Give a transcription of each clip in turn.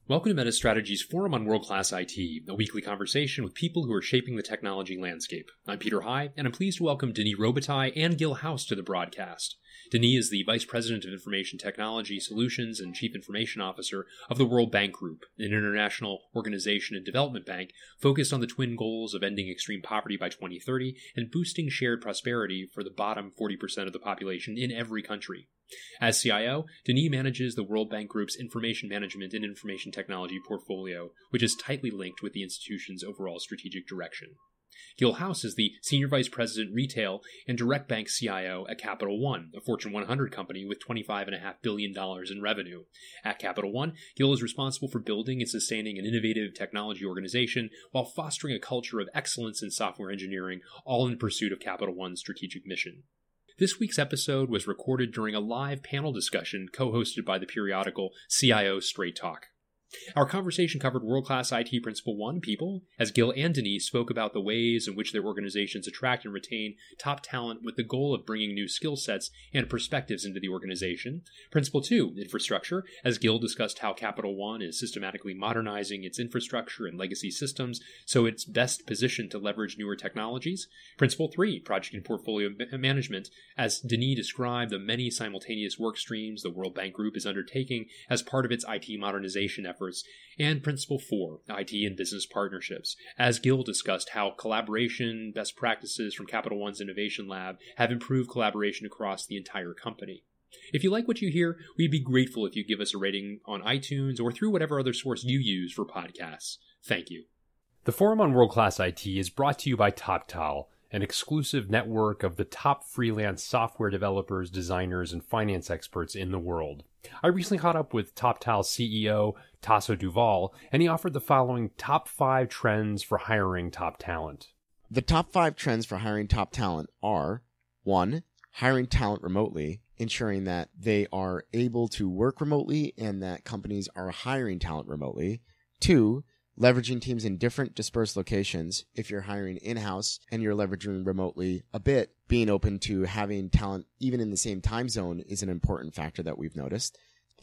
Welcome to MetaStrategy's Forum on World-Class IT, a weekly conversation with people who are shaping the technology landscape. I'm Peter High, and I'm pleased to welcome Denis Robitaille and Gil House to the broadcast. Denis is the Vice President of Information Technology Solutions and Chief Information Officer of the World Bank Group, an international organization and development bank focused on the twin goals of ending extreme poverty by 2030 and boosting shared prosperity for the bottom 40% of the population in every country. As CIO, Denis manages the World Bank Group's information management and information technology portfolio, which is tightly linked with the institution's overall strategic direction. Gil House is the Senior Vice President Retail and Direct Bank CIO at Capital One, a Fortune 100 company with $25.5 billion in revenue. At Capital One, Gil is responsible for building and sustaining an innovative technology organization while fostering a culture of excellence in software engineering, all in pursuit of Capital One's strategic mission. This week's episode was recorded during a live panel discussion co-hosted by the periodical CIO Straight Talk. Our conversation covered world-class IT Principle 1 people, as Gil and Denis spoke about the ways in which their organizations attract and retain top talent with the goal of bringing new skill sets and perspectives into the organization. Principle 2, infrastructure, as Gil discussed how Capital One is systematically modernizing its infrastructure and legacy systems so it's best positioned to leverage newer technologies. Principle 3, project and portfolio management, as Denis described the many simultaneous work streams the World Bank Group is undertaking as part of its IT modernization efforts. And Principle 4, IT and business partnerships, as Gil discussed how collaboration, best practices from Capital One's Innovation Lab have improved collaboration across the entire company. If you like what you hear, we'd be grateful if you give us a rating on iTunes or through whatever other source you use for podcasts. Thank you. The Forum on World-Class IT is brought to you by TopTal, an exclusive network of the top freelance software developers, designers, and finance experts in the world. I recently caught up with TopTal CEO Tasso Duval, and he offered the following top 5 trends for hiring top talent. The top 5 trends for hiring top talent are 1. Hiring talent remotely, ensuring that they are able to work remotely and that companies are hiring talent remotely. 2. Leveraging teams in different dispersed locations. If you're hiring in-house and you're leveraging remotely a bit, being open to having talent even in the same time zone is an important factor that we've noticed.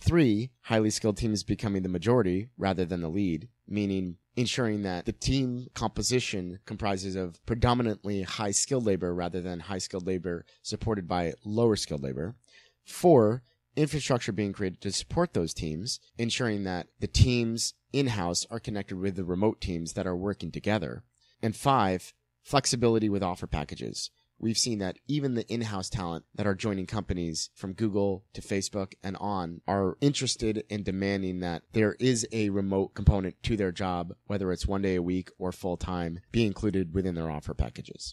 3, highly skilled teams becoming the majority rather than the lead, meaning ensuring that the team composition comprises of predominantly high-skilled labor rather than high-skilled labor supported by lower-skilled labor. 4, infrastructure being created to support those teams, ensuring that the teams in-house are connected with the remote teams that are working together. And 5, flexibility with offer packages. We've seen that even the in-house talent that are joining companies from Google to Facebook and on are interested in demanding that there is a remote component to their job, whether it's 1 day a week or full-time, be included within their offer packages.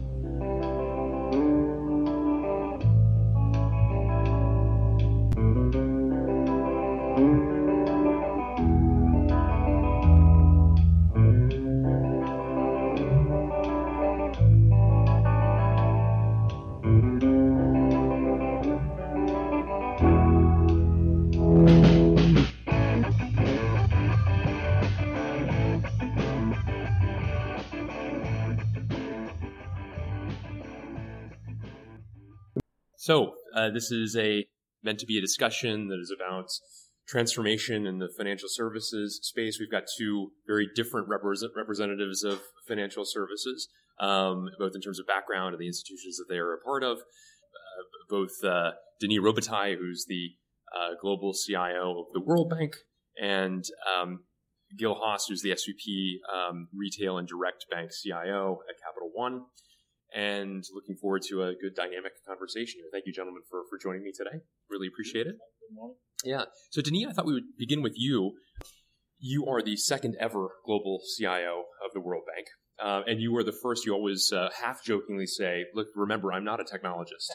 So, this is meant to be a discussion that is about transformation in the financial services space. We've got 2 very different representatives of financial services, both in terms of background and the institutions that they are a part of. Both Denis Robitaille, who's the global CIO of the World Bank, and Gil House, who's the SVP Retail and Direct Bank CIO at Capital One. And looking forward to a good dynamic conversation here. Thank you, gentlemen, for joining me today. Really appreciate it. Good morning. Yeah. So, Denis, I thought we would begin with you. You are the second ever global CIO of the World Bank. And you were the first. You always half-jokingly say, look, remember, I'm not a technologist.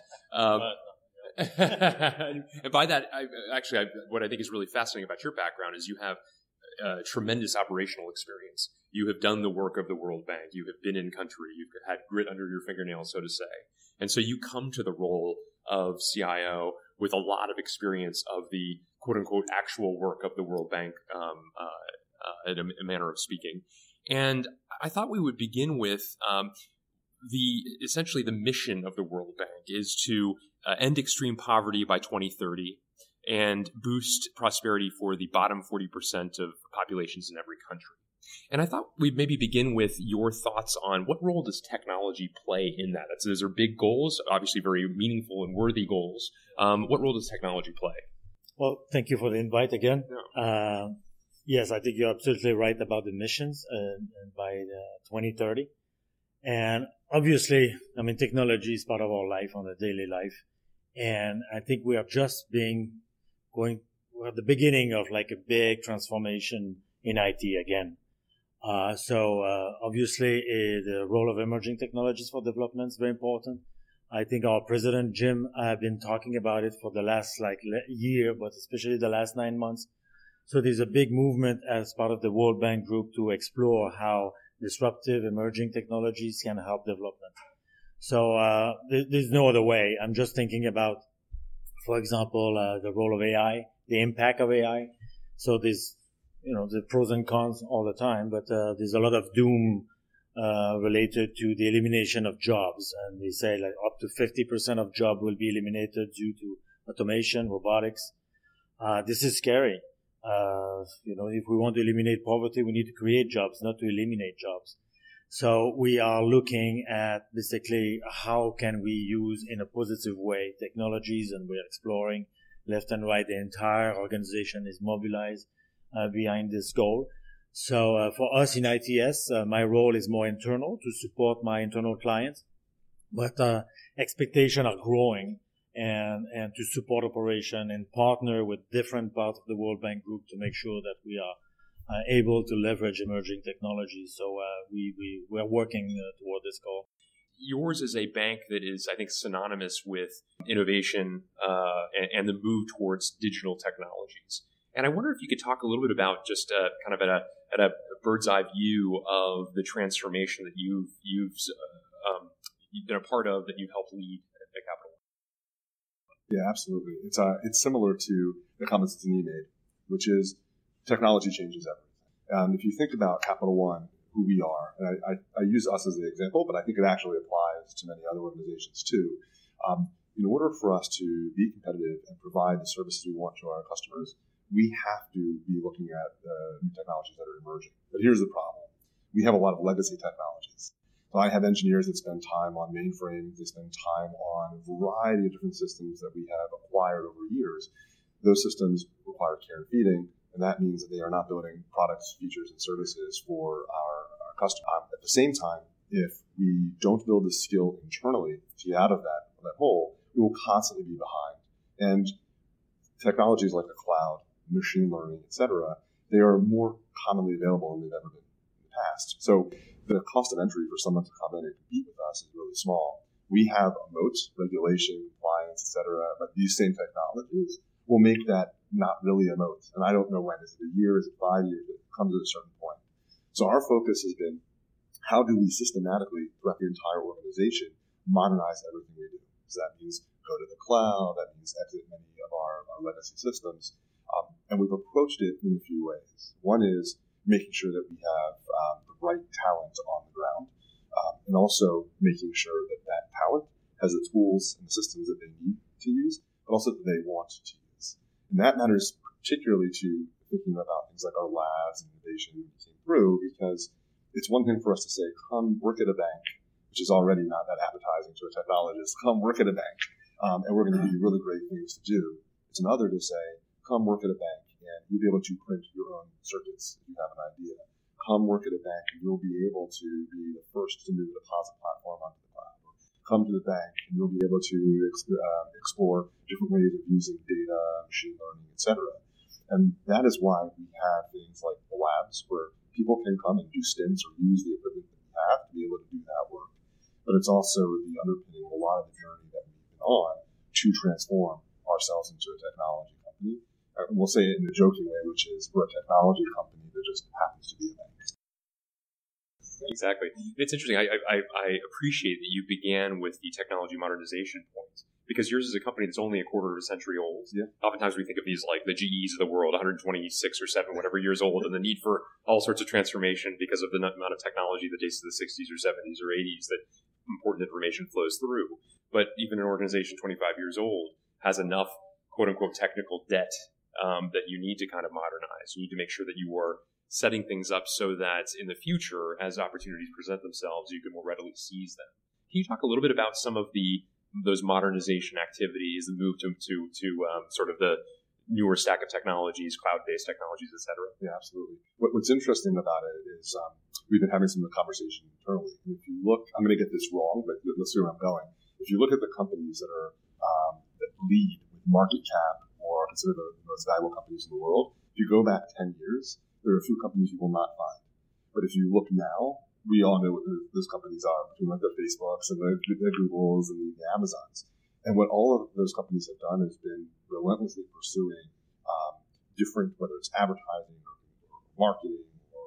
And by that, what I think is really fascinating about your background is you have tremendous operational experience. You have done the work of the World Bank. You have been in country. You've had grit under your fingernails, so to say. And so you come to the role of CIO with a lot of experience of the quote-unquote actual work of the World Bank, in a manner of speaking. And I thought we would begin with essentially the mission of the World Bank is to end extreme poverty by 2030 and boost prosperity for the bottom 40% of populations in every country. And I thought we'd maybe begin with your thoughts on what role does technology play in that? Those are big goals, obviously very meaningful and worthy goals. What role does technology play? Well, thank you for the invite again. Yeah. Yes, I think you're absolutely right about the missions by 2030. And obviously, I mean, technology is part of our life, on a daily life. And I think we are just we're at the beginning of like a big transformation in IT again. Obviously, the role of emerging technologies for development is very important. I think our president, Jim, have been talking about it for the last year, but especially the last 9 months. So there's a big movement as part of the World Bank Group to explore how disruptive emerging technologies can help development. So there's no other way. I'm just thinking about, for example, the role of AI, the impact of AI. So there's, the pros and cons all the time, but there's a lot of doom related to the elimination of jobs. And they say like up to 50% of jobs will be eliminated due to automation, robotics. This is scary. If we want to eliminate poverty, we need to create jobs, not to eliminate jobs. So we are looking at basically how can we use in a positive way technologies, and we're exploring left and right. The entire organization is mobilized behind this goal. So for us in ITS, my role is more internal to support my internal clients, but expectations are growing and to support operation and partner with different parts of the World Bank Group to make sure that we are able to leverage emerging technologies. So we're working toward this goal. Yours is a bank that is, I think, synonymous with innovation and the move towards digital technologies. And I wonder if you could talk a little bit about just kind of at a bird's eye view of the transformation that you've been a part of, that you've helped lead at Capital One. Yeah, absolutely. It's similar to the comments that Denis made, which is technology changes everything. And if you think about Capital One, who we are, and I use us as the example, but I think it actually applies to many other organizations too. In order for us to be competitive and provide the services we want to our customers, we have to be looking at new technologies that are emerging. But here's the problem. We have a lot of legacy technologies. So I have engineers that spend time on mainframes, they spend time on a variety of different systems that we have acquired over years. Those systems require care and feeding, and that means that they are not building products, features, and services for our customers. At the same time, if we don't build the skill internally to get out of that hole, we will constantly be behind. And technologies like the cloud, machine learning, etc., they are more commonly available than they've ever been in the past. So the cost of entry for someone to come in and compete with us is really small. We have a moat, regulation, compliance, etc., but these same technologies will make that not really a moat. And I don't know when. Is it a year? Is it 5 years? It comes at a certain point. So our focus has been, how do we systematically, throughout the entire organization, modernize everything we do? So that means go to the cloud. That means exit many of our legacy systems. And we've approached it in a few ways. One is making sure that we have the right talent on the ground, and also making sure that talent has the tools and the systems that they need to use, but also that they want to use. And that matters particularly to thinking about things like our labs and innovation that came through, because it's one thing for us to say, come work at a bank, which is already not that appetizing to a technologist. Come work at a bank, and we're going to give you really great things to do. It's another to say, come work at a bank, and you'll be able to print your own circuits if you have an idea. Come work at a bank, and you'll be able to be the first to move a deposit platform onto the cloud. Come to the bank, and you'll be able to explore different ways of using data, machine learning, etc. And that is why we have things like the labs, where people can come and do stints or use the equipment that we have to be able to do that work. But it's also the underpinning of a lot of the journey that we've been on to transform ourselves into a technology company. And we'll say it in a joking way, which is we're a technology company that just happens to be a bank. Exactly. It's interesting. I appreciate that you began with the technology modernization point, because yours is a company that's only a quarter of a century old. Yeah. Oftentimes we think of these like the GEs of the world, 126 or 7, whatever years old, and the need for all sorts of transformation because of the amount of technology that dates to the 60s or 70s or 80s that important information flows through. But even an organization 25 years old has enough quote unquote technical debt that you need to kind of modernize. You need to make sure that you are setting things up so that in the future, as opportunities present themselves, you can more readily seize them. Can you talk a little bit about some of those modernization activities, the move to sort of the newer stack of technologies, cloud-based technologies, et cetera? Yeah, absolutely. What's interesting about it is we've been having some of the conversation internally. And if you look, I'm going to get this wrong, but you'll see where I'm going. If you look at the companies that are that lead with market cap or consider the most valuable companies in the world, if you go back 10 years, there are a few companies you will not find. But if you look now, we all know what those companies are, between like the Facebooks and the Googles and the Amazons. And what all of those companies have done has been relentlessly pursuing different, whether it's advertising or marketing or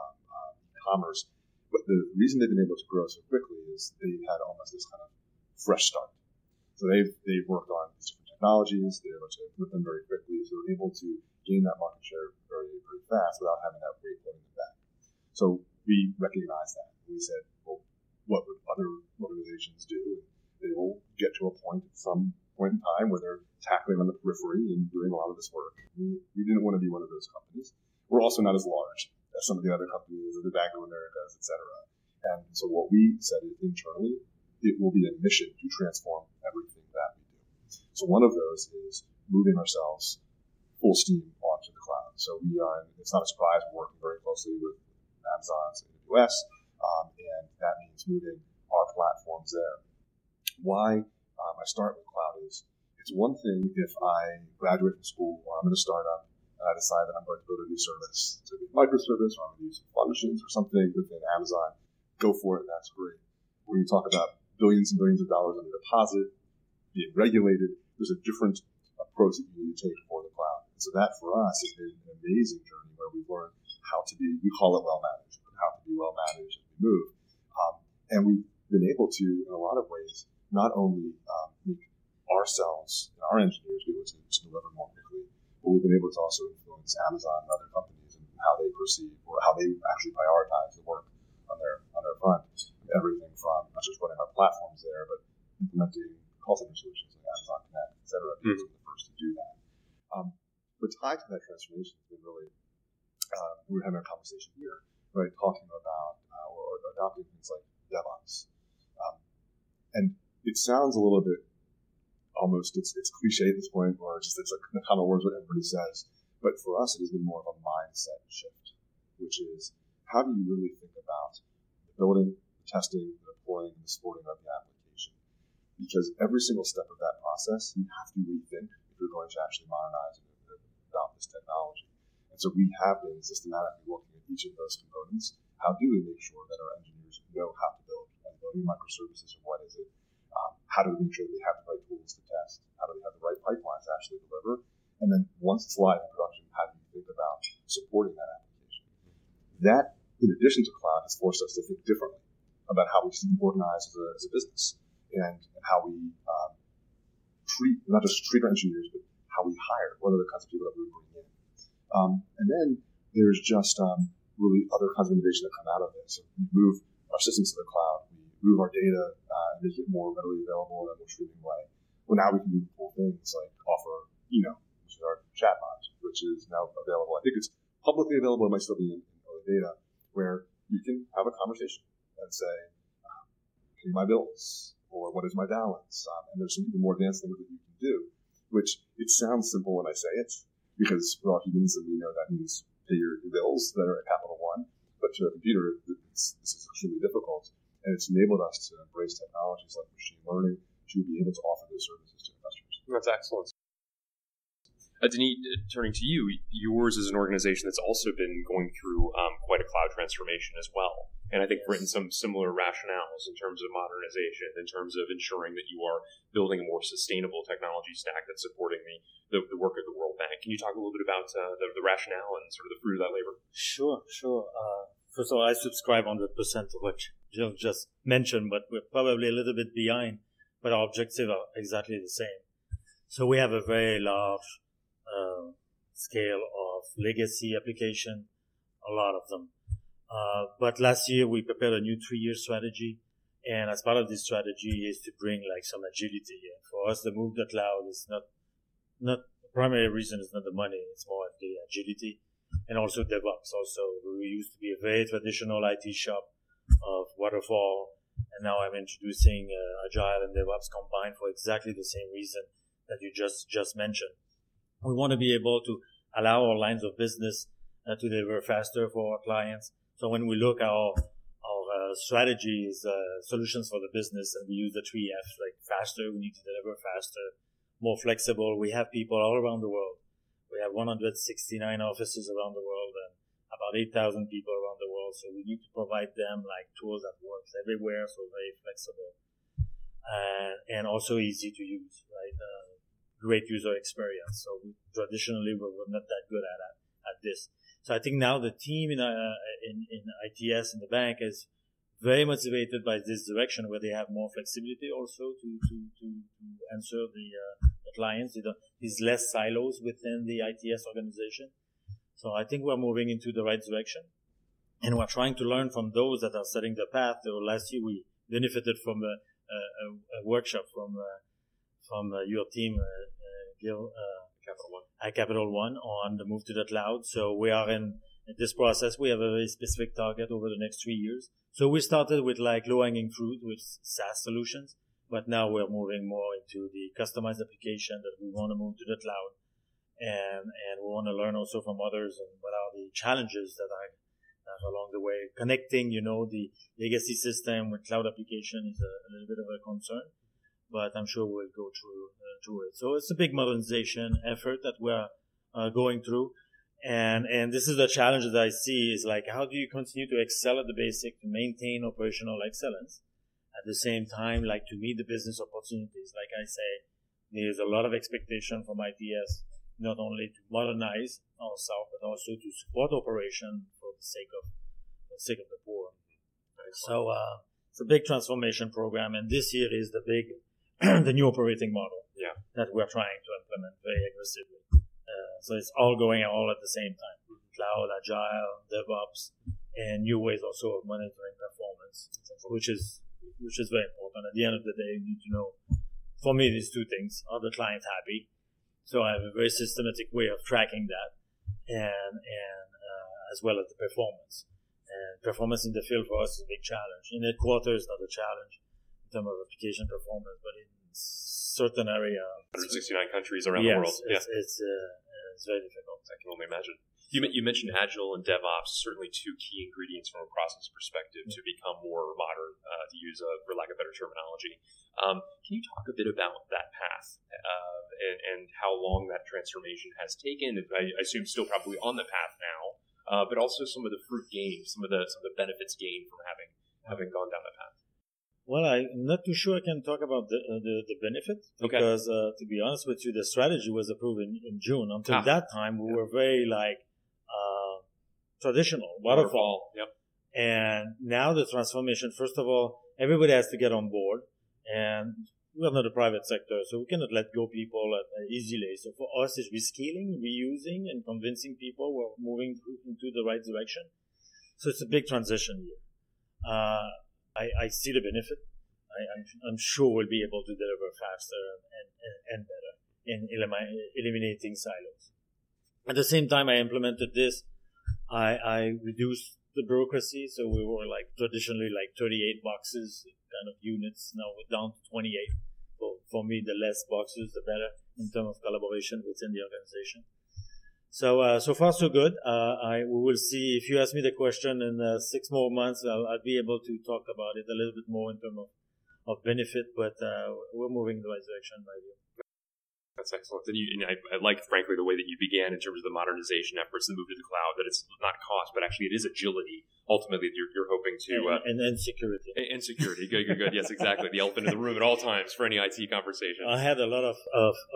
commerce. But the reason they've been able to grow so quickly is they've had almost this kind of fresh start. So they've worked on these different technologies. They're able to implement them very quickly. So they're able to gain that market share very, very fast without having that weight holding them back. So we recognized that. We said, well, what would other organizations do? They will get to a point at some point in time where they're tackling on the periphery and doing a lot of this work. We didn't want to be one of those companies. We're also not as large as some of the other companies, the Bank of Americas, et cetera. And so what we said is internally, it will be a mission to transform everything that we do. So one of those is moving ourselves full steam onto the cloud. So it's not a surprise, we're working very closely with Amazon's AWS, and that means moving our platforms there. Why I start with cloud is it's one thing if I graduate from school or I'm in a startup and I decide that I'm going to build a new service, to be a microservice, or I'm going to use some functions or something within Amazon, go for it, that's great. When you talk about billions and billions of dollars under deposit, being regulated, there's a different approach that you need to take for the cloud. And so that for us has been an amazing journey where we've learned how to be, we call it well managed, but how to be well managed as we move. And we've been able to, in a lot of ways, not only make ourselves and our engineers be able to deliver more quickly, but we've been able to also influence Amazon and other companies and how they perceive or how they actually prioritize the work on their front. Everything from not just running our platforms there, but implementing call center solutions like Amazon Connect, et cetera, being the first to do that. But tied to that transformation has been really, we were having a conversation here, right, talking about or adopting things like DevOps. And it sounds a little bit almost, it's cliche at this point, or it's like the common words what everybody says. But for us, it has been more of a mindset shift, which is how do you really think about the building, the testing, the deploying, and the supporting of the application? Because every single step of that process, you have to rethink if you're going to actually modernize and adopt this technology. And so we have been systematically looking at each of those components. How do we make sure that our engineers know how to build and building microservices, and what is it? How do we make sure they have the right tools to test? How do they have the right pipelines to actually deliver? And then once it's live in production, how do you think about supporting that application? That, in addition to cloud, has forced us to think differently about how we organize as a business and how we not just treat our engineers, but how we hire. What are the kinds of people that we bring in? And then there's just really other kinds of innovation that come out of this. So we move our systems to the cloud. We move our data and make it more readily available in a more streaming way. Well, now we can do cool things like offer Eno, which is our chatbot, which is now available. I think it's publicly available. It might still be in early beta, where you can have a conversation and say, pay my bills, or what is my balance? And there's some even more advanced things that you can do, which it sounds simple when I say it, because we're all humans and we know that means pay your bills that are at Capital One. But to a computer, this is extremely difficult. And it's enabled us to embrace technologies like machine learning to be able to offer those services to customers. That's excellent. Denis, turning to you, yours is an organization that's also been going through quite a cloud transformation as well. And I think written some similar rationales in terms of modernization, in terms of ensuring that you are building a more sustainable technology stack that's supporting the work of the World Bank. Can you talk a little bit about the rationale and sort of the fruit of that labor? Sure. First of all, I subscribe 100% to what Jill just mentioned, but we're probably a little bit behind, but our objectives are exactly the same. So we have a very large scale of legacy application, a lot of them. But last year we prepared a new 3-year strategy, and as part of this strategy is to bring like some agility. And for us, the move to the cloud is not the primary reason is not the money. It's more the agility and also DevOps. Also, we used to be a very traditional IT shop of waterfall, and now I'm introducing Agile and DevOps combined for exactly the same reason that you just mentioned. We want to be able to allow our lines of business to deliver faster for our clients. So when we look at our strategies, solutions for the business, and we use the 3Fs, like faster, we need to deliver faster, more flexible. We have people all around the world. We have 169 offices around the world and about 8,000 people around the world. So we need to provide them like tools that works everywhere, so very flexible and also easy to use, right? Great user experience. So traditionally we were not that good at this. So I think now the team in ITS in the bank is very motivated by this direction, where they have more flexibility also to answer the clients. There's less silos within the ITS organization. So I think we're moving into the right direction, and we're trying to learn from those that are setting the path. So last year we benefited from a workshop from your team, Gil, Capital One, on the move to the cloud. So we are in this process. We have a very specific target over the next 3 years. So we started with like low-hanging fruit with SaaS solutions, but now we're moving more into the customized application that we want to move to the cloud, and we want to learn also from others and what are the challenges that are along the way. Connecting, the legacy system with cloud application is a little bit of a concern, but I'm sure we'll go through it. So it's a big modernization effort that we're going through. And this is the challenge that I see is like, how do you continue to excel at the basic to maintain operational excellence at the same time, like to meet the business opportunities? Like I say, there's a lot of expectation from ITS, not only to modernize ourselves, but also to support operation for the sake of the poor. So, it's a big transformation program. And this year is the new operating model that we're trying to implement very aggressively. So it's all going all at the same time. Cloud, Agile, DevOps, and new ways also of monitoring performance, which is very important. At the end of the day, you need to know, for me, these two things. Are the clients happy? So I have a very systematic way of tracking that, and as well as the performance. And performance in the field for us is a big challenge. In a quarter is not a challenge in terms of application performance, but in certain area, 169 countries around the world. It's very difficult. I can only imagine. You mentioned Agile and DevOps, certainly two key ingredients from a process perspective to become more modern, to use, for lack of better terminology. Can you talk a bit about that path and how long that transformation has taken? I assume still probably on the path now, but also some of the fruit gained, some of the benefits gained from having gone down that path. Well, I'm not too sure I can talk about the benefit because, to be honest with you, the strategy was approved in June. Until that time, we were very traditional, waterfall. Yep. And now the transformation, first of all, everybody has to get on board. And we're not a private sector, so we cannot let go people easily. So for us, it's reskilling, reusing, and convincing people we're moving into the right direction. So it's a big transition year. I see the benefit. I'm sure we'll be able to deliver faster and better in eliminating silos. At the same time, I implemented this. I reduced the bureaucracy, so we were traditionally 38 boxes kind of units. Now we're down to 28. For me, the less boxes, the better in terms of collaboration within the organization. So far so good. We will see. If you ask me the question in 6 more months, I'll be able to talk about it a little bit more in terms of benefit, but we're moving in the right direction, by view. That's excellent. And I like, frankly, the way that you began in terms of the modernization efforts, the move to the cloud, that it's not cost, but actually it is agility. Ultimately, you're hoping to... And security. And security. Good. Yes, exactly. The elephant in the room at all times for any IT conversation. I had a lot of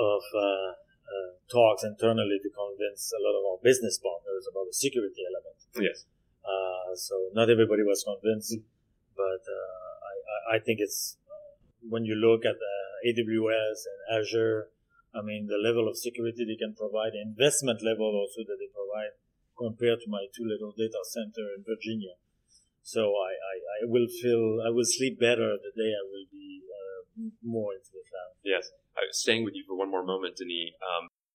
talks internally to convince a lot of our business partners about the security element. Yes. So not everybody was convinced, but I think it's when you look at AWS and Azure, I mean, the level of security they can provide, the investment level also that they provide compared to my 2 little data center in Virginia. So I will sleep better the day I will be more into the cloud. Yes. Staying with you for one more moment, Denis,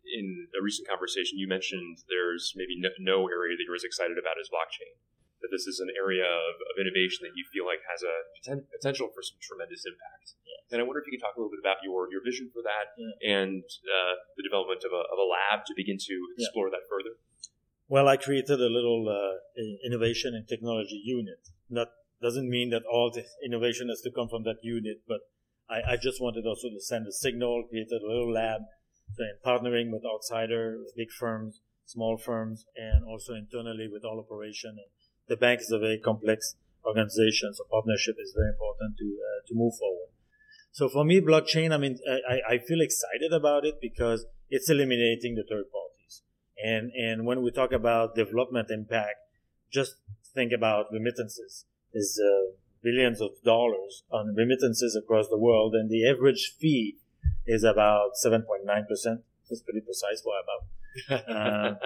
in a recent conversation, you mentioned there's maybe no area that you're as excited about as blockchain. That this is an area of innovation that you feel like has a potential for some tremendous impact. Yeah. And I wonder if you could talk a little bit about your vision for that and the development of a lab to begin to explore that further. Well, I created a little innovation and technology unit. That doesn't mean that all the innovation has to come from that unit, but I just wanted also to send a signal, created a little lab, and partnering with outsiders, big firms, small firms, and also internally with all operation. The bank is a very complex organization, so partnership is very important to move forward. So for me, blockchain, I feel excited about it because it's eliminating the third parties. And when we talk about development impact, just think about remittances. There's billions of dollars on remittances across the world, and the average fee is about 7.9%. That's pretty precise for about.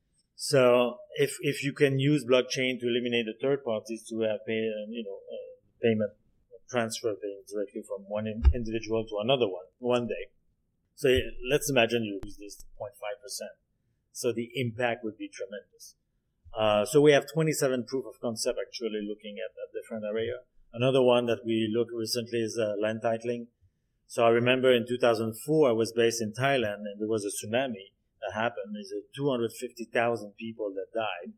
So if you can use blockchain to eliminate the third parties to have payment transfer things directly from one individual to another one day. So let's imagine you use this 0.5%. So the impact would be tremendous. So we have 27 proof of concept actually looking at a different area. Another one that we looked recently is land titling. So I remember in 2004, I was based in Thailand and there was a tsunami that happened. There's 250,000 people that died.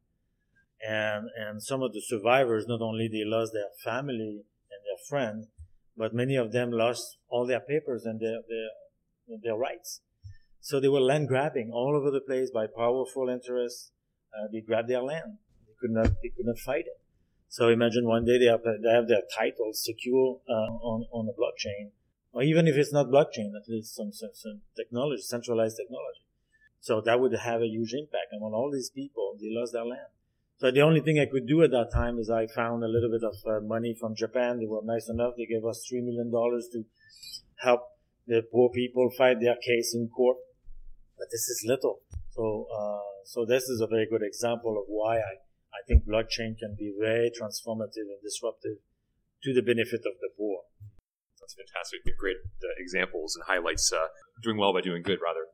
And some of the survivors, not only they lost their family and their friends, but many of them lost all their papers and their rights. So they were land grabbing all over the place by powerful interests. They grabbed their land. They could not fight it. So imagine one day they have their titles secure on a blockchain, or even if it's not blockchain, at least some technology, centralized technology. So that would have a huge impact. And on all these people, they lost their land. So the only thing I could do at that time is I found a little bit of money from Japan. They were nice enough. They gave us $3 million to help the poor people fight their case in court. But this is little. So this is a very good example of why I think blockchain can be very transformative and disruptive to the benefit of the poor. That's fantastic. Great examples and highlights doing well by doing good, rather.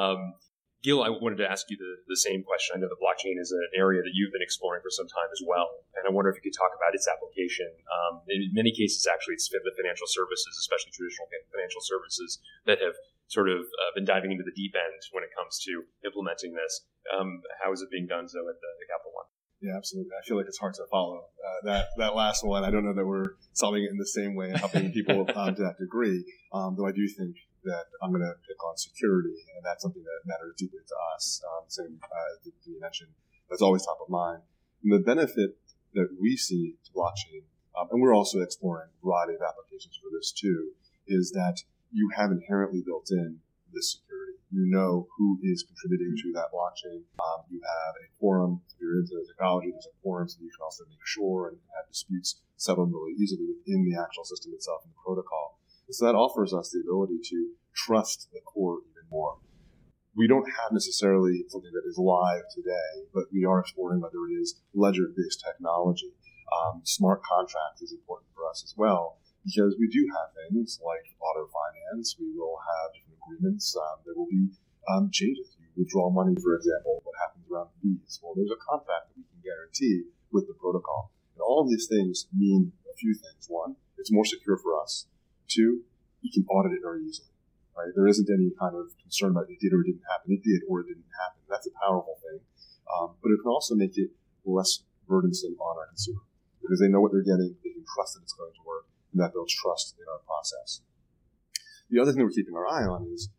Gil, I wanted to ask you the same question. I know that blockchain is an area that you've been exploring for some time as well. And I wonder if you could talk about its application. In many cases, actually, it's the financial services, especially traditional financial services, that have sort of been diving into the deep end when it comes to implementing this. How is it being done, though, at the Capital One? Yeah, absolutely. I feel like it's hard to follow that last one. I don't know that we're solving it in the same way and helping people to that degree, though I do think that I'm going to pick on security, and that's something that matters deeply to us. Same as you mentioned, that's always top of mind. And the benefit that we see to blockchain, and we're also exploring a variety of applications for this too, is that you have inherently built in this security. You know who is contributing to that blockchain. You have a quorum. If you're into the technology, there's a quorum, so you can also make sure and have disputes settled really easily within the actual system itself and the protocol. So that offers us the ability to trust the core even more. We don't have necessarily something that is live today, but we are exploring whether it is ledger-based technology. Smart contracts is important for us as well, because we do have things like auto finance. We will have different agreements. There will be changes. You withdraw money, for example. What happens around fees? Well, there's a contract that we can guarantee with the protocol. And all of these things mean a few things. One, it's more secure for us. Two, you can audit it very easily. Right? There isn't any kind of concern about it did or it didn't happen. It did or it didn't happen. That's a powerful thing. But it can also make it less burdensome on our consumer because they know what they're getting. They can trust that it's going to work, and that builds trust in our process. The other thing we're keeping our eye on is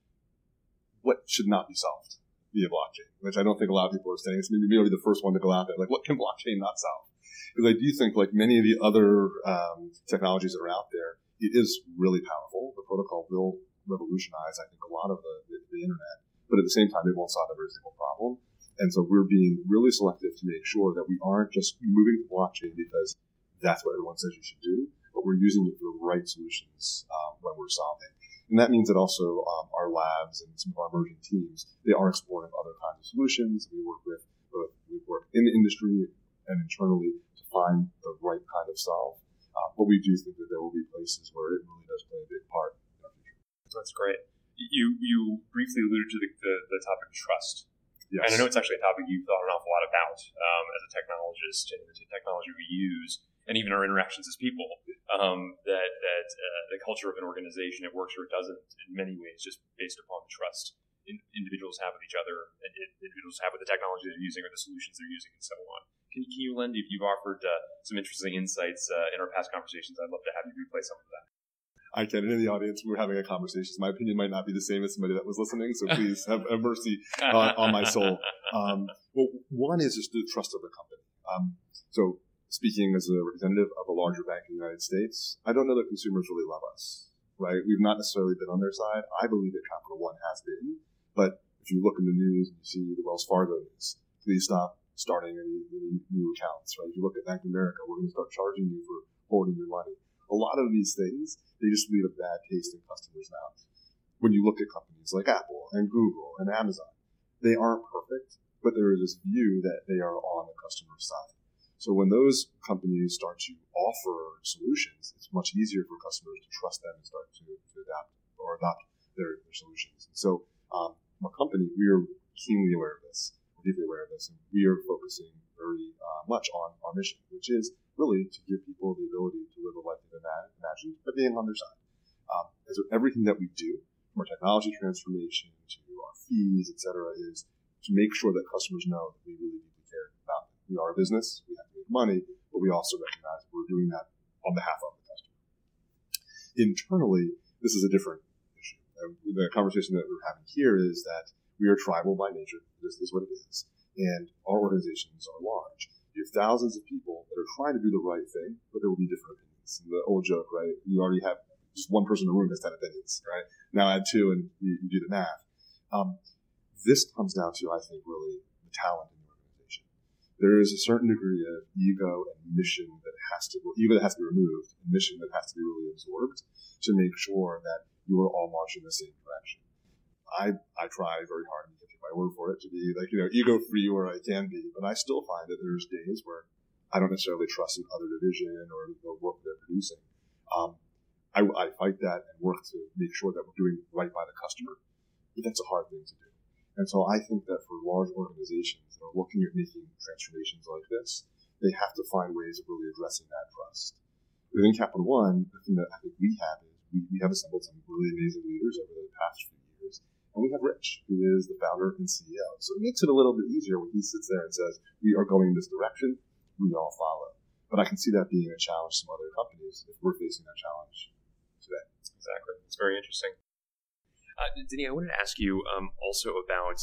what should not be solved via blockchain, which I don't think a lot of people are saying. It's maybe the first one to go out there. Like, what can blockchain not solve? Because I do think, like many of the other technologies that are out there, it is really powerful. The protocol will revolutionize, I think, a lot of the internet. But at the same time, it won't solve every single problem. And so we're being really selective to make sure that we aren't just moving to blockchain because that's what everyone says you should do, but we're using it for the right solutions when we're solving. And that means that also our labs and some of our emerging teams, they are exploring other kinds of solutions. We work in the industry and internally to find the right kind of solve. But we do think that there will be places where it really does play a big part in our future. That's great. You briefly alluded to the topic of trust. Yes. And I know it's actually a topic you've thought an awful lot about as a technologist and the technology we use, and even our interactions as people. That the culture of an organization, it works or it doesn't, in many ways, just based upon the trust individuals have with each other, and individuals have with the technology they're using or the solutions they're using, and so on. Can you lend, if you've offered some interesting insights in our past conversations, I'd love to have you replay some of that. I can. In the audience, we're having a conversation. My opinion might not be the same as somebody that was listening, so please have mercy on my soul. Well, one is just the trust of the company. So speaking as a representative of a larger bank in the United States, I don't know that consumers really love us, right? We've not necessarily been on their side. I believe that Capital One has been, but if you look in the news and you see the Wells Fargo news, please stop starting any new accounts, right? If you look at Bank of America, we're going to start charging you for holding your money. A lot of these things, they just leave a bad taste in customers' mouths. When you look at companies like Apple and Google and Amazon, they aren't perfect, but there is this view that they are on the customer's side. So when those companies start to offer solutions, it's much easier for customers to trust them and start to adopt their solutions. And so from a company, we are keenly aware of this. We're deeply aware of this, and we are focusing very much on our mission, which is really to give people the ability to live a life they've imagined, but being on their side. And so everything that we do, from our technology transformation to our fees, et cetera, is to make sure that customers know that we really deeply care about them. We are a business, we have to make money, but we also recognize we're doing that on behalf of the customer. Internally, this is a different issue. The conversation that we're having here is that we are tribal by nature. This is what it is. And our organizations are large. You have thousands of people that are trying to do the right thing, but there will be different opinions. And the old joke, right? You already have just one person in the room has 10 opinions, right? Now add two and you do the math. This comes down to, I think, really the talent in the organization. There is a certain degree of ego and mission that has to be removed, and mission that has to be really absorbed to make sure that you are all marching in the same direction. I try very hard, and you can take my word for it, to be ego-free where I can be, but I still find that there's days where I don't necessarily trust in other division or the work they're producing. I fight that and work to make sure that we're doing right by the customer, but that's a hard thing to do. And so I think that for large organizations that are looking at making transformations like this, they have to find ways of really addressing that trust. Within Capital One, the thing that I think we have is we have assembled some really amazing leaders over the past few years. And we have Rich, who is the founder and CEO. So it makes it a little bit easier when he sits there and says, we are going in this direction, we all follow. But I can see that being a challenge to some other companies if we're facing that challenge today. Exactly. It's very interesting. Denis, I wanted to ask you also about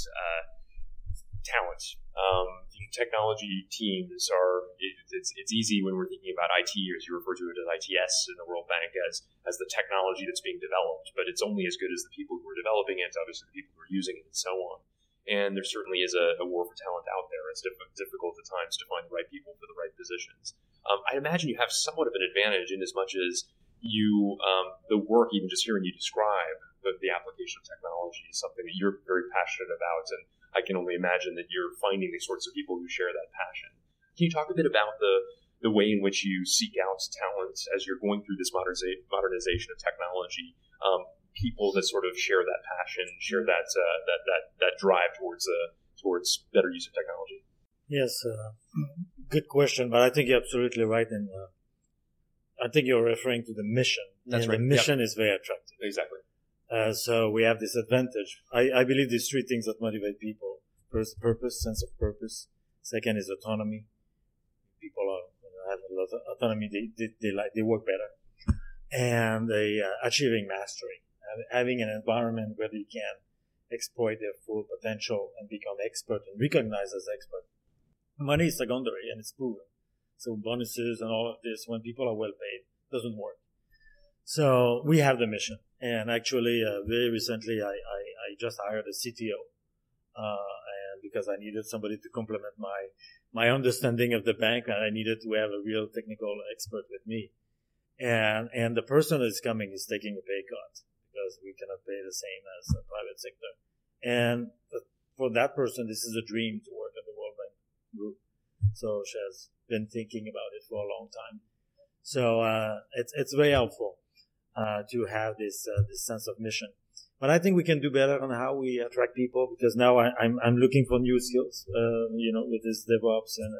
talent. Technology teams it's easy when we're thinking about IT, as you refer to it as ITS in the World Bank, as the technology that's being developed, but it's only as good as the people who are developing it, obviously the people who are using it, and so on. And there certainly is a war for talent out there. It's difficult at times to find the right people for the right positions. I imagine you have somewhat of an advantage in as much as you, the work, even just hearing you describe the application of technology is something that you're very passionate about, and I can only imagine that you're finding the sorts of people who share that passion. Can you talk a bit about the way in which you seek out talent as you're going through this modernization of technology? People that sort of share that passion, share that drive towards better use of technology. Yes, good question, but I think you're absolutely right, and I think you're referring to the mission. That's right. The mission is very attractive. Exactly. So we have this advantage. I believe there's three things that motivate people. First, purpose, sense of purpose. Second is autonomy. People have a lot of autonomy. They work better. And achieving mastery. Having an environment where they can exploit their full potential and become expert and recognized as expert. Money is secondary and it's proven. So bonuses and all of this, when people are well paid, doesn't work. So we have the mission. And actually, very recently, I just hired a CTO, and because I needed somebody to complement my understanding of the bank, and I needed to have a real technical expert with me. And the person that's coming is taking a pay cut because we cannot pay the same as the private sector. And for that person, this is a dream to work at the World Bank Group. So she has been thinking about it for a long time. So it's very helpful to have this sense of mission. But I think we can do better on how we attract people, because now I'm looking for new skills, with this DevOps and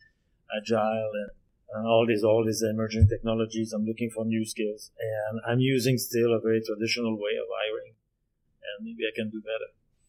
Agile and all these emerging technologies. I'm looking for new skills, and I'm using still a very traditional way of hiring, and maybe I can do better.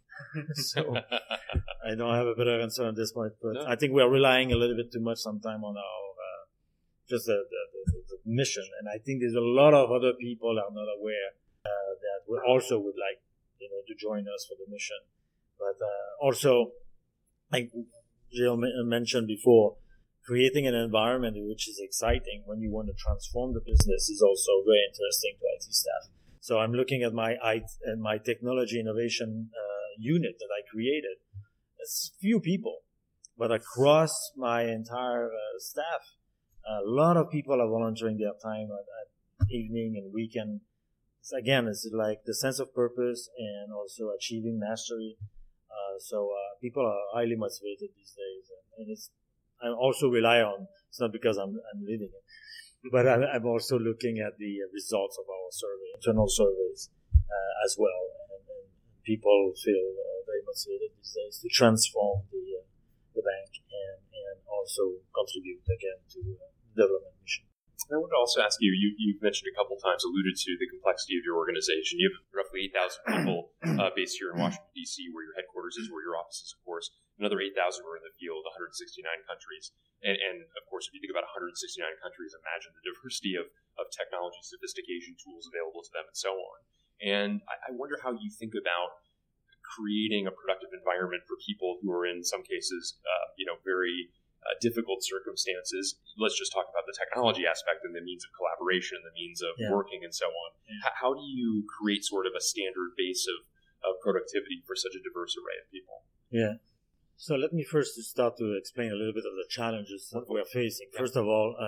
So I don't have a better answer at this point, but I think we're relying a little bit too much sometimes on our just the mission, and I think there's a lot of other people are not aware that we also would like to join us for the mission. But also, like Gilles mentioned before, creating an environment which is exciting when you want to transform the business is also very interesting to IT staff. So I'm looking at my technology innovation unit that I created. It's few people, but across my entire staff, a lot of people are volunteering their time at evening and weekend. Again, it's like the sense of purpose and also achieving mastery. So people are highly motivated these days, and I also rely on. It's not because I'm leading it, but I'm also looking at the results of our internal surveys as well, and people feel very motivated these days to transform the bank and also contribute again to the development mission. I wanted to also ask you, you've mentioned a couple times, alluded to the complexity of your organization. You have roughly 8,000 people based here in Washington, D.C., where your headquarters is, where your office is, of course. Another 8,000 were in the field, 169 countries. And of course, if you think about 169 countries, imagine the diversity of technology, sophistication, tools available to them, and so on. And I wonder how you think about creating a productive environment for people who are in some cases, very difficult circumstances. Let's just talk about the technology aspect and the means of collaboration, the means of working, and so on. Yeah. How do you create sort of a standard base of productivity for such a diverse array of people? Yeah. So let me first start to explain a little bit of the challenges that we're facing. Yeah. First of all,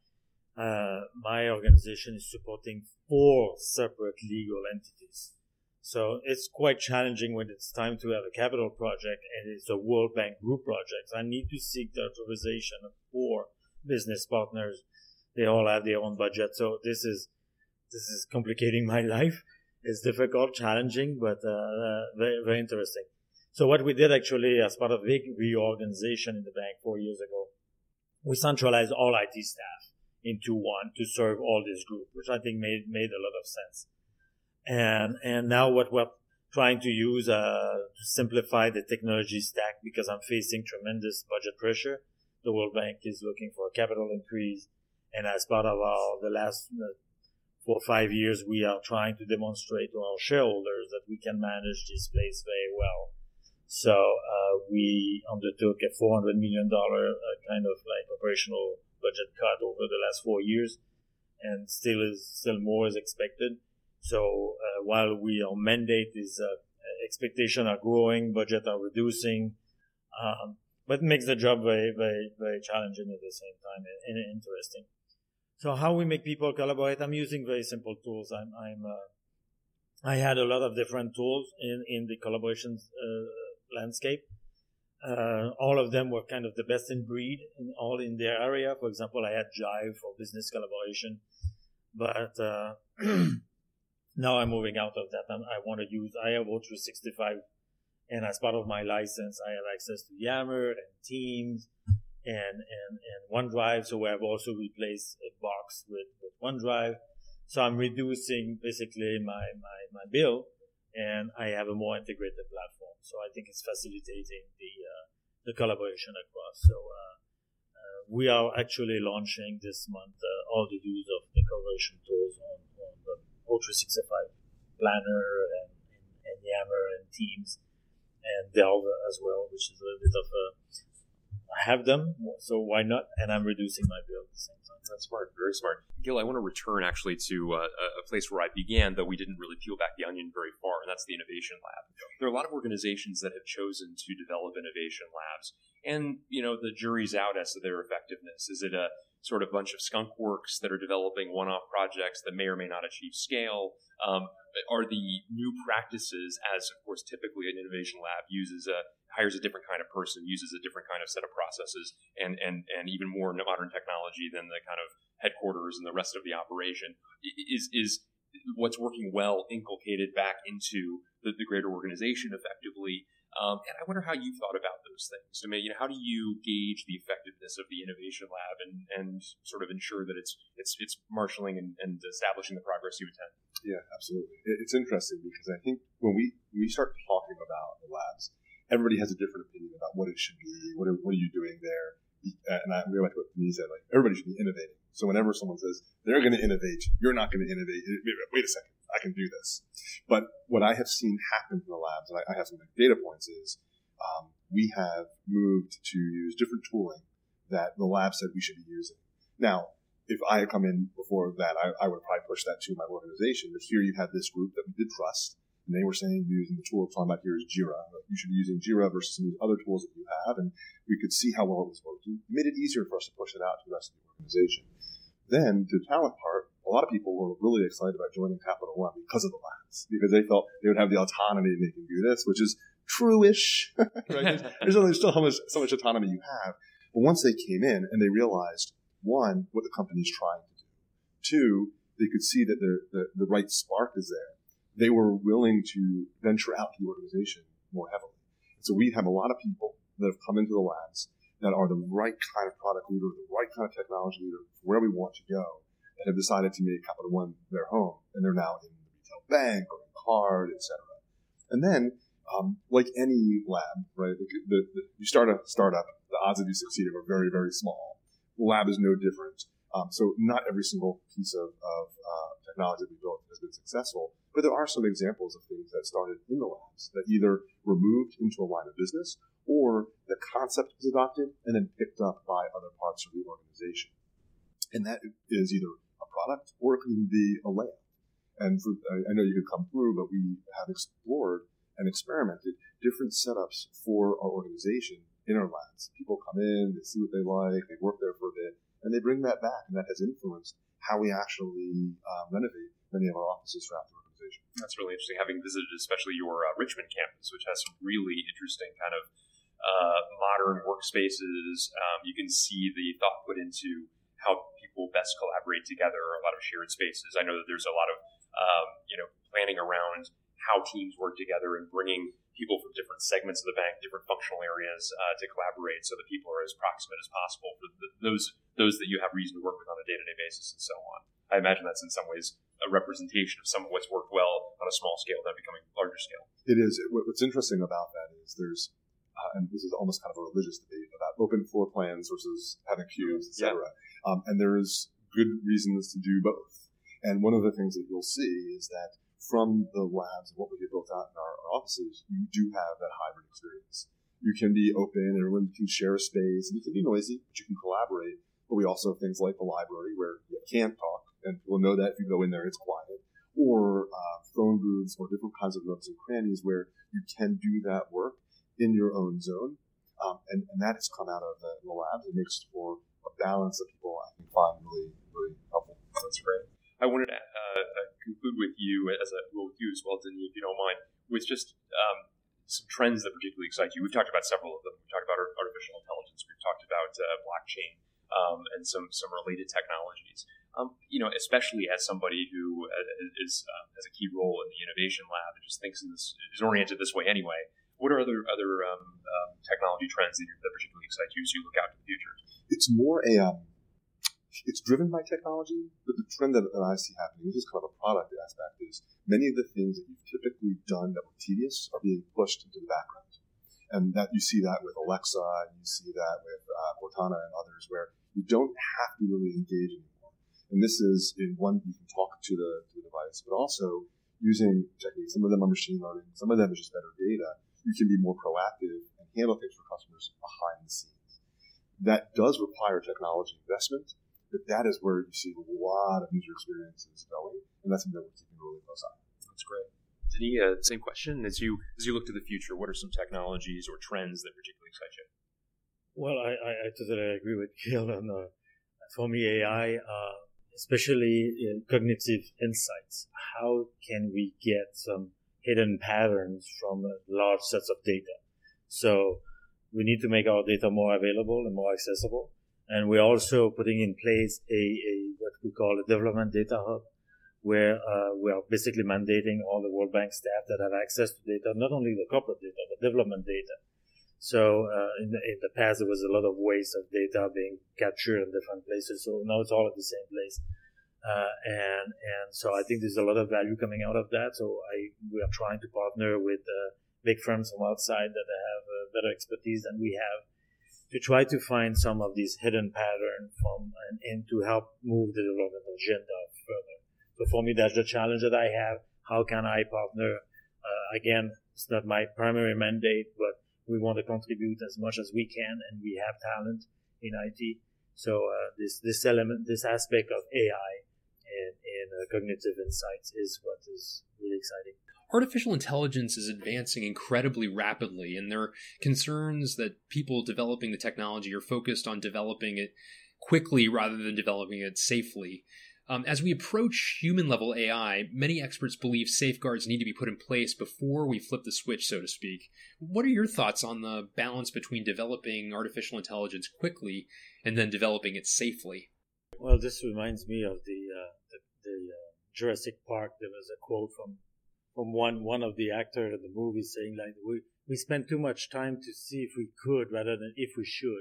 my organization is supporting 4 separate legal entities. So it's quite challenging when it's time to have a capital project and it's a World Bank group project. I need to seek the authorization of 4 business partners. They all have their own budget. So this is complicating my life. It's difficult, challenging, but very, very interesting. So what we did actually as part of a big reorganization in the bank 4 years ago, we centralized all IT staff into one to serve all this group, which I think made a lot of sense. And now what we're trying to use to simplify the technology stack, because I'm facing tremendous budget pressure. The World Bank is looking for a capital increase, and as part of the last 4 or 5 years, we are trying to demonstrate to our shareholders that we can manage this place very well. So we undertook a $400 million kind of like operational budget cut over the last 4 years, and still more is expected. So while our mandate is expectations are growing, budget are reducing, but it makes the job very, very, very challenging at the same time and interesting. So how we make people collaborate? I'm using very simple tools. I had a lot of different tools in the collaboration landscape. All of them were kind of the best in breed in their area. For example, I had Jive for business collaboration, but now I'm moving out of that. I have O365, and as part of my license, I have access to Yammer and Teams and OneDrive. So we have also replaced Box with OneDrive. So I'm reducing basically my bill, and I have a more integrated platform. So I think it's facilitating the collaboration across. So we are actually launching this month all the use of the collaboration tools on the O365 Planner and Yammer and Teams and Delve as well, which is a little bit of I have them, so why not? And I'm reducing my bill at the same time. That's smart, very smart. Gil, I want to return actually to a place where I began, though we didn't really peel back the onion very far, and that's the Innovation Lab. There are a lot of organizations that have chosen to develop innovation labs, and the jury's out as to their effectiveness. Is it a sort of bunch of skunk works that are developing one-off projects that may or may not achieve scale? Are the new practices, as of course typically an innovation lab hires a different kind of person, uses a different kind of set of processes, and even more modern technology than the kind of headquarters and the rest of the operation? Is what's working well inculcated back into the greater organization effectively. And I wonder how you've thought about those things. I mean, how do you gauge the effectiveness of the innovation lab and sort of ensure that it's marshaling and establishing the progress you intend? Yeah, absolutely. It's interesting because I think when we start talking about the labs, everybody has a different opinion about what it should be. What are you doing there? And I'm going back to what Denise said. Like, everybody should be innovating. So whenever someone says they're going to innovate, you're not going to innovate. Wait a second, I can do this. But what I have seen happen in the labs, and I have some data points, is we have moved to use different tooling that the lab said we should be using. Now, if I had come in before that, I would probably push that to my organization. But here you had this group that we did trust, and they were saying using the tool we're talking about here is Jira. You should be using Jira versus some of these other tools that you have, and we could see how well it was working. It made it easier for us to push it out to the rest of the organization. Then, to the talent part, a lot of people were really excited about joining Capital One because of the labs, because they felt they would have the autonomy and they can do this, which is true-ish. Right? There's only still so much autonomy you have. But once they came in and they realized, one, what the company's trying to do. Two, they could see that the right spark is there. They were willing to venture out to the organization more heavily. And so we have a lot of people that have come into the labs that are the right kind of product leader, the right kind of technology leader for where we want to go, that have decided to make Capital One their home. And they're now in the retail bank or in card, et cetera. And then, like any lab, right, you start a startup, the odds of you succeeding are very, very small. The lab is no different. So not every single piece of technology that we built has been successful, but there are some examples of things that started in the labs that either were moved into a line of business or the concept was adopted and then picked up by other parts of the organization. And that is either a product or it can even be a layout. And I know you could come through, but we have explored and experimented different setups for our organization in our labs. People come in, they see what they like, they work there for a bit, and they bring that back, and that has influenced how we actually renovate many of our offices throughout the organization. That's really interesting, having visited especially your Richmond campus, which has some really interesting kind of modern workspaces. You can see the thought put into how people best collaborate together, a lot of shared spaces. I know that there's a lot of planning around how teams work together and bringing people from different segments of the bank, different functional areas to collaborate so that people are as proximate as possible for those that you have reason to work with on a day-to-day basis and so on. I imagine that's in some ways a representation of some of what's worked well on a small scale, then becoming larger scale. It is. What's interesting about that is there's, and this is almost kind of a religious debate about open floor plans versus having cubes, et cetera. Yeah. And there's good reasons to do both. And one of the things that you'll see is that from the labs and what we get built out in our offices, you do have that hybrid experience. You can be open, everyone can share a space, and you can be noisy, but you can collaborate. But we also have things like the library where you can't talk, and people know that if you go in there, it's quiet. Or phone booths or different kinds of nooks and crannies where you can do that work in your own zone. And that has come out of the labs. It makes for a balance that people, I think, find really, really helpful. That's great. I wanted to conclude with you as well, Denis, if you don't mind, with just some trends that particularly excite you. We've talked about several of them. We've talked about artificial intelligence. We've talked about blockchain and some related technologies. Especially as somebody who has a key role in the innovation lab and just thinks is oriented this way anyway. What are other technology trends that particularly excite you as you look out to the future? It's more it's driven by technology, but the trend that I see happening, which is kind of a product aspect, is many of the things that you've typically done that were tedious are being pushed into the background. And that you see that with Alexa, and you see that with Cortana and others, where you don't have to really engage anymore. And this is in one, you can talk to the device, but also using techniques. Some of them are machine learning, some of them is just better data. You can be more proactive and handle things for customers behind the scenes. That does require technology investment, but that is where you see a lot of user experiences going, and that's something that we're keeping really close on. That's great. Denis, same question. As you look to the future, what are some technologies or trends that particularly excite you? Well, I totally agree with Gil. And for me, AI, especially in cognitive insights, how can we get some hidden patterns from large sets of data? So we need to make our data more available and more accessible. And we're also putting in place a what we call a development data hub, where we are basically mandating all the World Bank staff that have access to data, not only the corporate data, but development data. So in the past, there was a lot of waste of data being captured in different places. So now it's all at the same place. And so I think there's a lot of value coming out of that. So we are trying to partner with big firms from outside that have better expertise than we have to try to find some of these hidden patterns and to help move the development agenda further. So for me, that's the challenge that I have. How can I partner? Again, it's not my primary mandate, but we want to contribute as much as we can, and we have talent in IT. So this element, this aspect of AI and cognitive insights is what is really exciting. Artificial intelligence is advancing incredibly rapidly, and there are concerns that people developing the technology are focused on developing it quickly rather than developing it safely. As we approach human-level AI, many experts believe safeguards need to be put in place before we flip the switch, so to speak. What are your thoughts on the balance between developing artificial intelligence quickly and then developing it safely? Well, this reminds me of the Jurassic Park. There was a quote from one of the actors in the movie saying, like, we spend too much time to see if we could rather than if we should.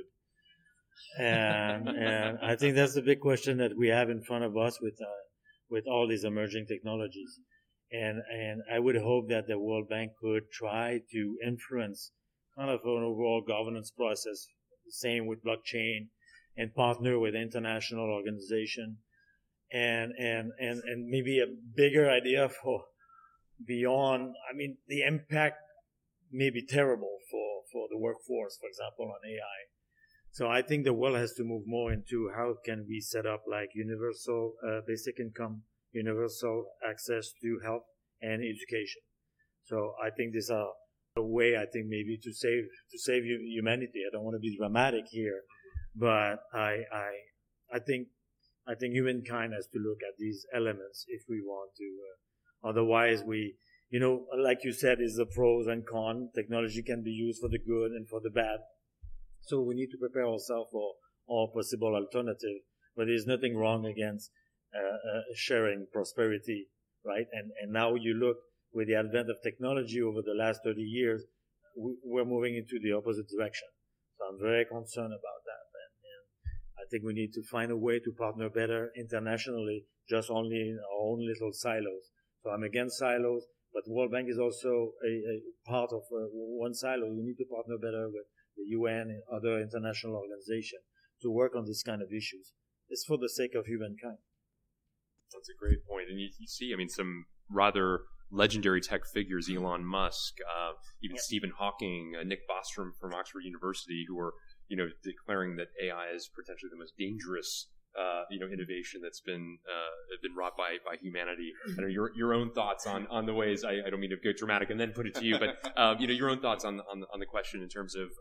And I think that's the big question that we have in front of us with all these emerging technologies. And I would hope that the World Bank could try to influence kind of an overall governance process, same with blockchain, and partner with international organization and maybe a bigger idea for beyond. I mean, the impact may be terrible for the workforce, for example, on AI. So I think the world has to move more into how can we set up like universal basic income, universal access to health and education. So I think these are a way, I think, maybe to save humanity. I don't want to be dramatic here, but I think humankind has to look at these elements if we want to. Otherwise, like you said, is the pros and cons. Technology can be used for the good and for the bad. So we need to prepare ourselves for all possible alternatives. But there's nothing wrong against sharing prosperity, right? And now you look with the advent of technology over the last 30 years, we're moving into the opposite direction. So I'm very concerned about that. And I think we need to find a way to partner better internationally, just only in our own little silos. So I'm against silos, but the World Bank is also a part of one silo. We need to partner better with the UN and other international organizations to work on this kind of issues. It's for the sake of humankind. That's a great point. And you see, I mean, some rather legendary tech figures, Elon Musk, even Stephen Hawking, Nick Bostrom from Oxford University, who are, declaring that AI is potentially the most dangerous innovation that's been wrought by humanity. I know your own thoughts on the ways. I don't mean to go dramatic and then put it to you, but your own thoughts on the question in terms of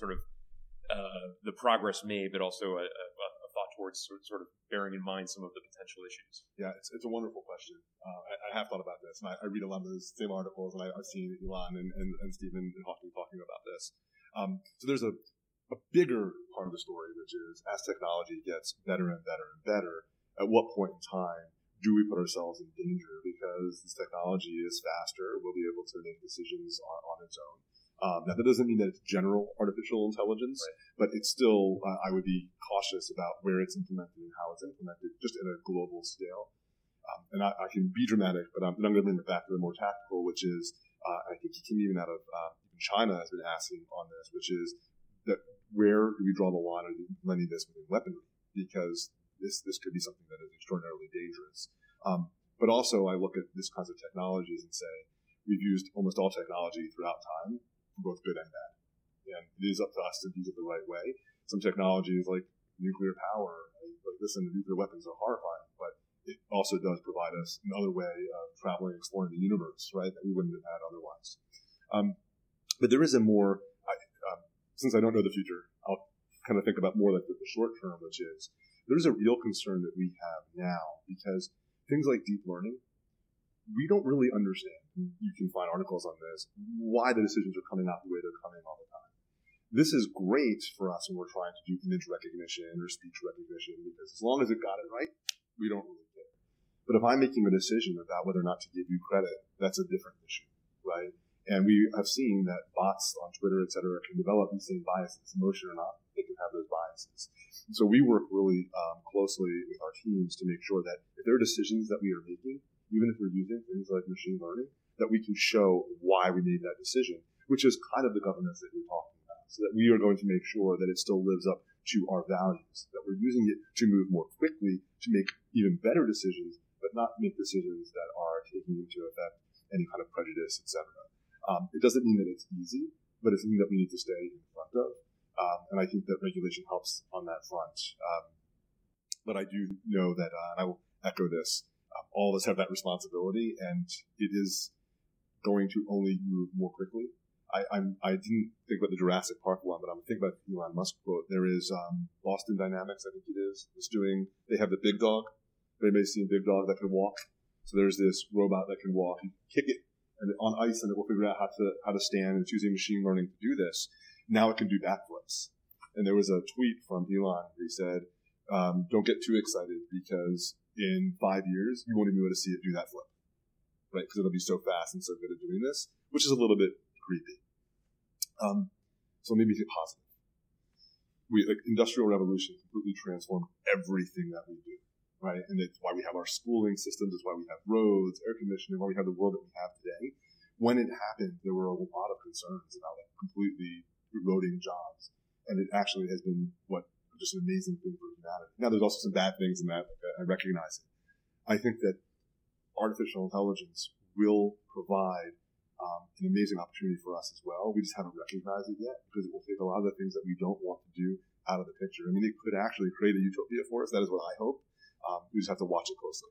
the progress made, but also a thought towards sort of bearing in mind some of the potential issues. Yeah, it's a wonderful question. I have thought about this, and I read a lot of those same articles, and I've seen Elon and Stephen Hawking talking about this. So there's a bigger part of the story, which is as technology gets better and better and better, at what point in time do we put ourselves in danger? Because this technology is faster, we'll be able to make decisions on its own. Now, that doesn't mean that it's general artificial intelligence, right, but it's still, I would be cautious about where it's implemented and how it's implemented, just at a global scale. And I can be dramatic, but I'm going to bring it back to the more tactical, which is, I think he came even out of even China has been asking on this, which is that where do we draw the line of implementing this within weaponry? Because this could be something that is extraordinarily dangerous. But also, I look at this kinds of technologies and say, we've used almost all technology throughout time, for both good and bad. And it is up to us to use it the right way. Some technologies like nuclear power, the nuclear weapons are horrifying, but it also does provide us another way of traveling, exploring the universe, right, that we wouldn't have had otherwise. But there is a more, since I don't know the future, I'll kind of think about more like the short term, which is there's a real concern that we have now because things like deep learning, we don't really understand. You can find articles on this, why the decisions are coming out the way they're coming all the time. This is great for us when we're trying to do image recognition or speech recognition because as long as it got it right, we don't really care. But if I'm making a decision about whether or not to give you credit, that's a different issue, right? And we have seen that bots on Twitter, et cetera, can develop these same biases, emotion or not, they can have those biases. And so we work really closely with our teams to make sure that if there are decisions that we are making, even if we're using things like machine learning, that we can show why we made that decision, which is kind of the governance that you're talking about, so that we are going to make sure that it still lives up to our values, that we're using it to move more quickly, to make even better decisions, but not make decisions that are taking into effect any kind of prejudice, et cetera. It doesn't mean that it's easy, but it's something that we need to stay in front of. And I think that regulation helps on that front. But I do know that, and I will echo this, all of us have that responsibility, and it is going to only move more quickly. I didn't think about the Jurassic Park one, but I'm thinking about the Elon Musk quote. There is Boston Dynamics, I think it is. They have the Big Dog. Everybody's seen Big Dog that can walk. So there's this robot that can walk. You kick it and on ice, and it will figure out how to stand. And it's using machine learning to do this. Now it can do backflips. And there was a tweet from Elon where he said, "Don't get too excited because in 5 years you won't even be able to see it do that flip, right? Because it'll be so fast and so good at doing this," which is a little bit creepy. So maybe get positive. Industrial revolution completely transformed everything that we do, right? And it's why we have our schooling systems. It's why we have roads, air conditioning, why we have the world that we have today. When it happened, there were a lot of concerns about completely eroding jobs. And it actually has been just an amazing thing for humanity. Now, there's also some bad things in that. I recognize it. I think that artificial intelligence will provide an amazing opportunity for us as well. We just haven't recognized it yet because it will take a lot of the things that we don't want to do out of the picture. I mean, it could actually create a utopia for us. That is what I hope. We just have to watch it closely.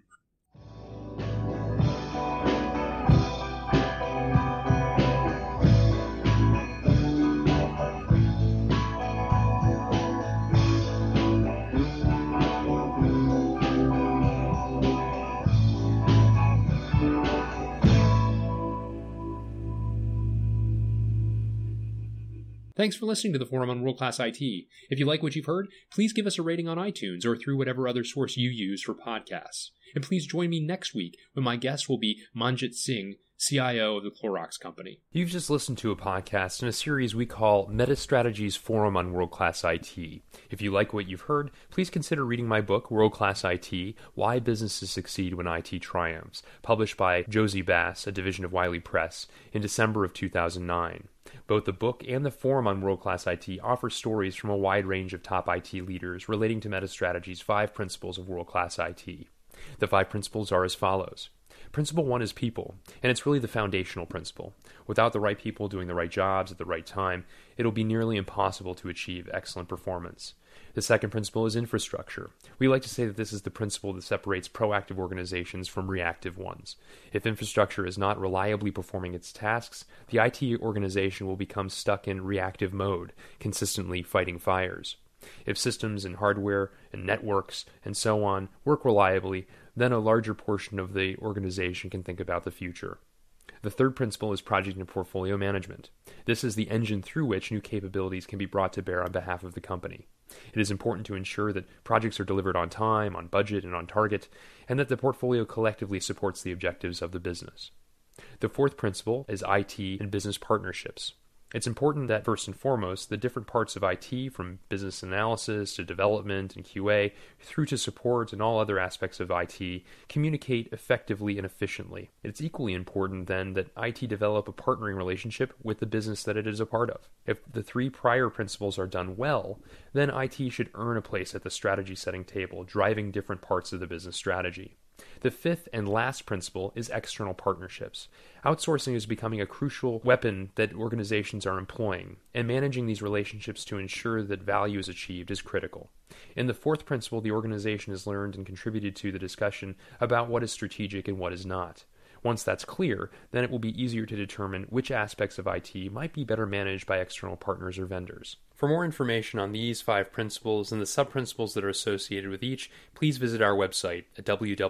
Thanks for listening to the Forum on World Class IT. If you like what you've heard, please give us a rating on iTunes or through whatever other source you use for podcasts. And please join me next week when my guest will be Manjit Singh, CIO of the Clorox Company. You've just listened to a podcast in a series we call MetaStrategy's Forum on World Class IT. If you like what you've heard, please consider reading my book, World Class IT, Why Businesses Succeed When IT Triumphs, published by Josie Bass, a division of Wiley Press, in December of 2009. Both the book and the Forum on World Class IT offer stories from a wide range of top IT leaders relating to MetaStrategy's 5 principles of world-class IT. The 5 principles are as follows. Principle 1 is people, and it's really the foundational principle. Without the right people doing the right jobs at the right time, it'll be nearly impossible to achieve excellent performance. The second principle is infrastructure. We like to say that this is the principle that separates proactive organizations from reactive ones. If infrastructure is not reliably performing its tasks, the IT organization will become stuck in reactive mode, consistently fighting fires. If systems and hardware and networks and so on work reliably, then a larger portion of the organization can think about the future. The third principle is project and portfolio management. This is the engine through which new capabilities can be brought to bear on behalf of the company. It is important to ensure that projects are delivered on time, on budget, and on target, and that the portfolio collectively supports the objectives of the business. The fourth principle is IT and business partnerships. It's important that, first and foremost, the different parts of IT, from business analysis to development and QA, through to support and all other aspects of IT, communicate effectively and efficiently. It's equally important, then, that IT develop a partnering relationship with the business that it is a part of. If the 3 prior principles are done well, then IT should earn a place at the strategy-setting table, driving different parts of the business strategy. The fifth and last principle is external partnerships. Outsourcing is becoming a crucial weapon that organizations are employing, and managing these relationships to ensure that value is achieved is critical. In the fourth principle, the organization has learned and contributed to the discussion about what is strategic and what is not. Once that's clear, then it will be easier to determine which aspects of IT might be better managed by external partners or vendors. For more information on these 5 principles and the sub-principles that are associated with each, please visit our website at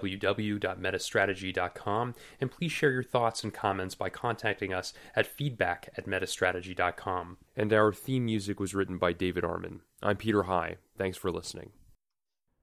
www.metastrategy.com, and please share your thoughts and comments by contacting us at feedback@metastrategy.com. And our theme music was written by David Arman. I'm Peter High. Thanks for listening.